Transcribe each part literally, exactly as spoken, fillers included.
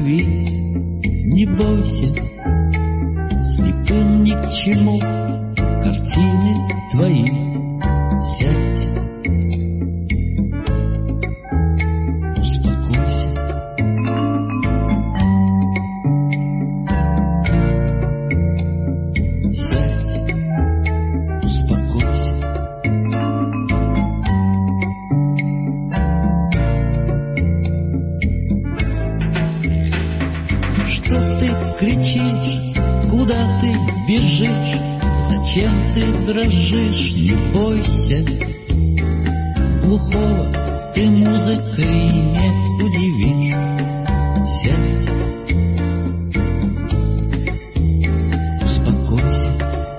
любить. Не бойся, слепым ни к чему картины твои. Сядь, успокойся. Сядь, успокойся. Что ты кричишь? Куда ты бежишь? Зачем ты дрожишь? Не бойся. Глухого ты музыкой не удивишь. Сядь, успокойся.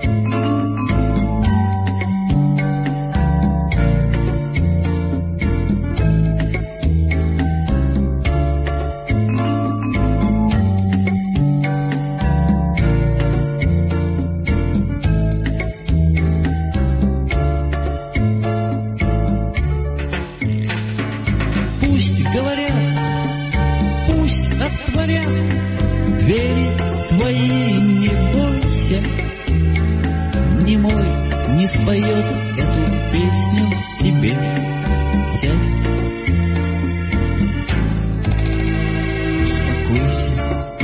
Двери твои, не бойся, немой не споет эту песню тебе. Сядь, успокойся.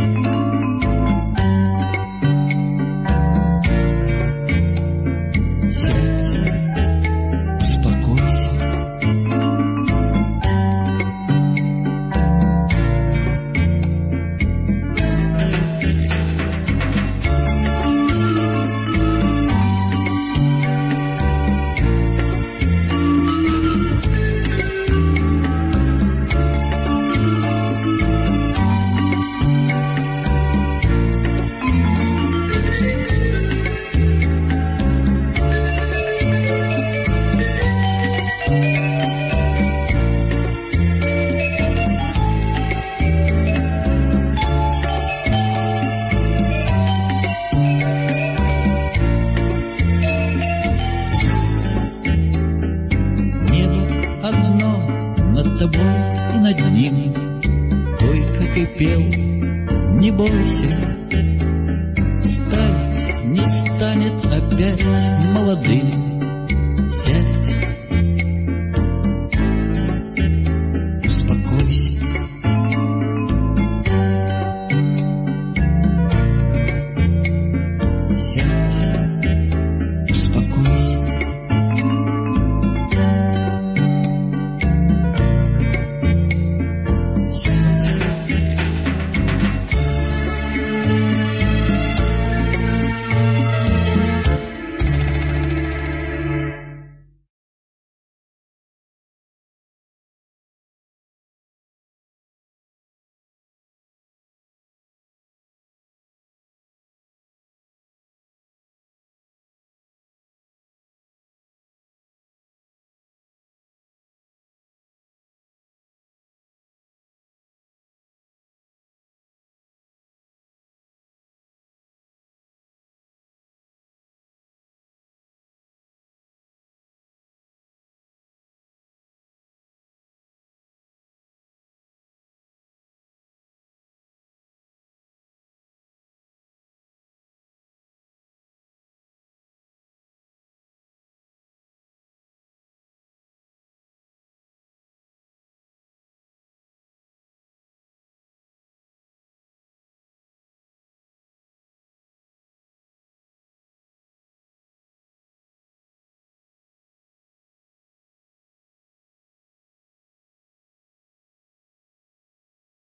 Сядь, успокойся. Одно над тобой и над ним, ой, как и пел. Не бойся, старец не станет опять молодым.